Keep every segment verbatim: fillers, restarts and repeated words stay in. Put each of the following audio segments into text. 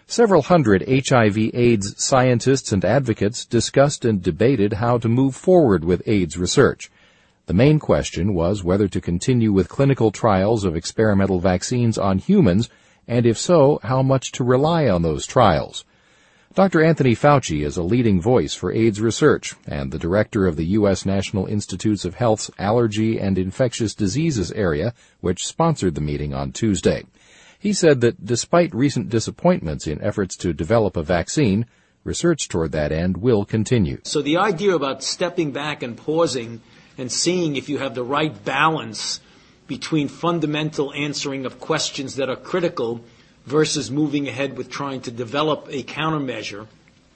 Several hundred H I V AIDS scientists and advocates discussed and debated how to move forward with AIDS research. The main question was whether to continue with clinical trials of experimental vaccines on humans, and if so, how much to rely on those trials. Doctor Anthony Fauci is a leading voice for AIDS research and the director of the U S National Institutes of Health's Allergy and Infectious Diseases area, which sponsored the meeting on Tuesday. He said that despite recent disappointments in efforts to develop a vaccine, research toward that end will continue. So the idea about stepping back and pausing and seeing if you have the right balance between fundamental answering of questions that are critical versus moving ahead with trying to develop a countermeasure,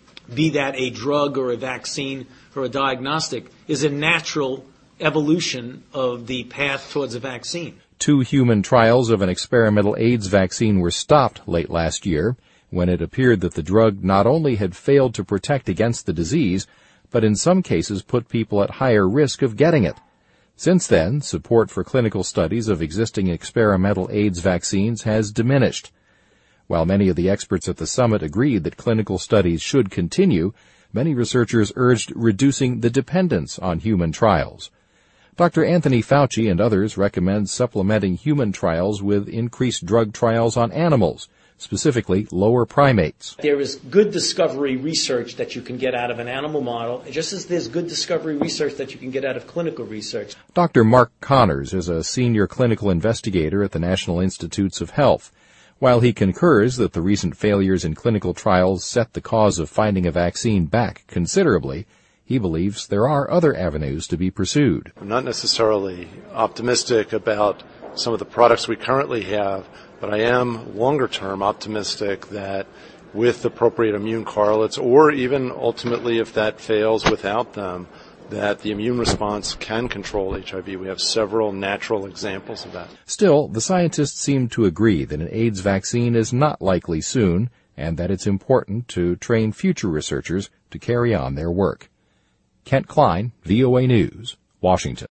be that a drug or a vaccine or a diagnostic, is a natural evolution of the path towards a vaccine. Two human trials of an experimental AIDS vaccine were stopped late last year when it appeared that the drug not only had failed to protect against the disease, but in some cases put people at higher risk of getting it. Since then, support for clinical studies of existing experimental AIDS vaccines has diminished. While many of the experts at the summit agreed that clinical studies should continue, many researchers urged reducing the dependence on human trials. Doctor Anthony Fauci and others recommend supplementing human trials with increased drug trials on animals, specifically lower primates. There is good discovery research that you can get out of an animal model, just as there's good discovery research that you can get out of clinical research. Doctor Mark Connors is a senior clinical investigator at the National Institutes of Health. While he concurs that the recent failures in clinical trials set the cause of finding a vaccine back considerably, he believes there are other avenues to be pursued. I'm not necessarily optimistic about some of the products we currently have, but I am longer-term optimistic that with appropriate immune correlates, or even ultimately if that fails without them, that the immune response can control H I V. We have several natural examples of that. Still, the scientists seem to agree that an AIDS vaccine is not likely soon, and that it's important to train future researchers to carry on their work. Kent Klein, V O A News, Washington.